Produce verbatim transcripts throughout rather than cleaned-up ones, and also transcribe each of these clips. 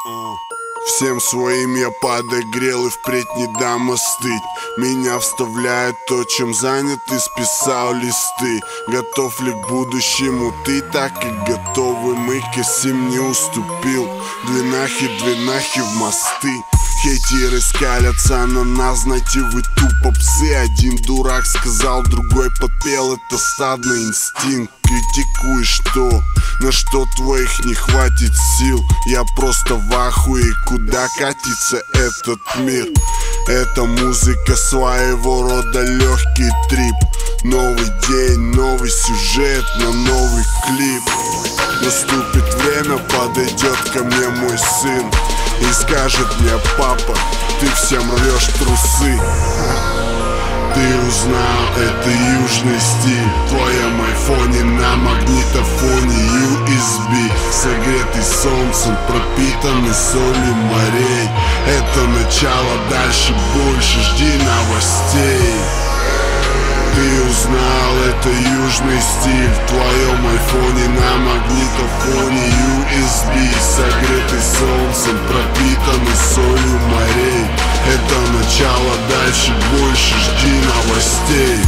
Всем своим я подогрел и впредь не дам остыть. Меня вставляет то, чем занят, и списал листы. Готов ли к будущему ты, так и готовы мы. Косим не уступил, длиннахи, длиннахи в мосты. Хейтеры скалятся на нас, знаете, вы тупо псы. Один дурак сказал, другой подпел, это стадный инстинкт. Критикуешь то, на что твоих не хватит сил. Я просто в ахуе, куда катится этот мир. Эта музыка своего рода легкий трип. Новый день, новый сюжет на новый клип. Наступит время, подойдет ко мне мой сын и скажет мне: папа, ты всем рвешь трусы. Ты узнал, это южный стиль. В твоем айфоне на магнитофоне ю эс би, согретый солнцем, пропитанный солью морей. Это начало, дальше больше, жди новостей. Ты узнал, это южный стиль. В твоем айфоне на магнитофоне ю эс би, согретый солнцем, пропитанный солью морей. Это начало, дальше больше, жди новостей.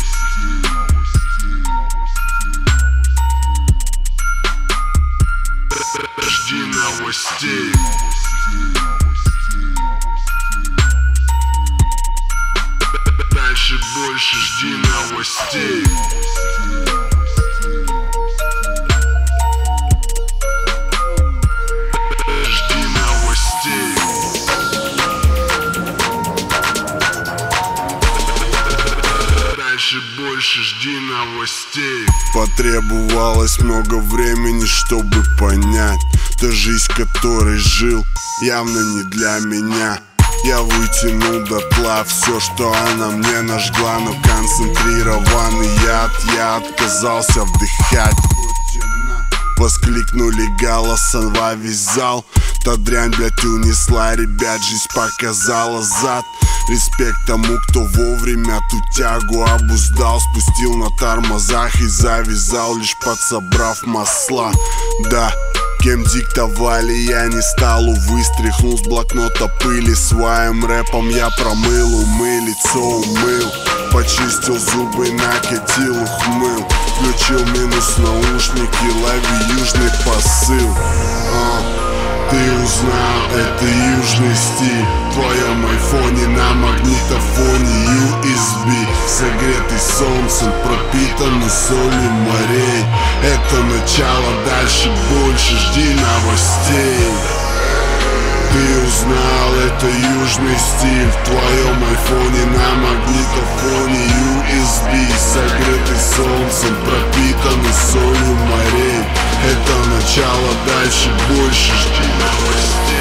Жди новостей. Дальше больше, жди новостей. Жди новостей. Дальше больше, жди новостей. Потребовалось много времени, чтобы понять, та жизнь, которой жил, явно не для меня. Я вытянул дотла все, что она мне нажгла, но концентрированный яд я отказался вдыхать. Воскликнули голосом во весь зал. Та дрянь, блять, унесла ребят, жизнь показала зад. Респект тому, кто вовремя ту тягу обуздал, спустил на тормозах и завязал, лишь подсобрав масла. Да, кем диктовали, я не стал, увы, стряхнул с блокнота пыли. Своим рэпом я промыл умы, лицо умыл, почистил зубы, накатил, ухмыл. Включил минус наушники, лови южный посыл. а. Ты узнал, это южный стиль. В твоем айфоне на магнитофоне ю эс би, согретый солнцем, пропитанный солью морей. Это начало, дальше больше, жди новостей. Ты узнал, это южный стиль. В твоем айфоне на магнитофоне ю эс би, согретый солнцем, пропитанный солью морей. Это начало, дальше больше, жди новостей.